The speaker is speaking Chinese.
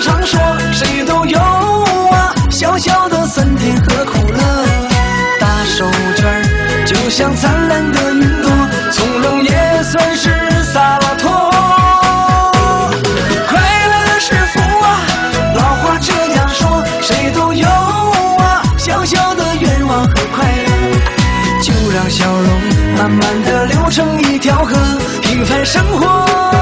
常说，谁都有啊，小小的酸甜和苦乐。大手绢儿就像灿烂的云朵，从容也算是洒了脱。快乐的是福啊，老话这样说，谁都有啊，小小的愿望和快乐。就让笑容慢慢的流成一条河，平凡生活。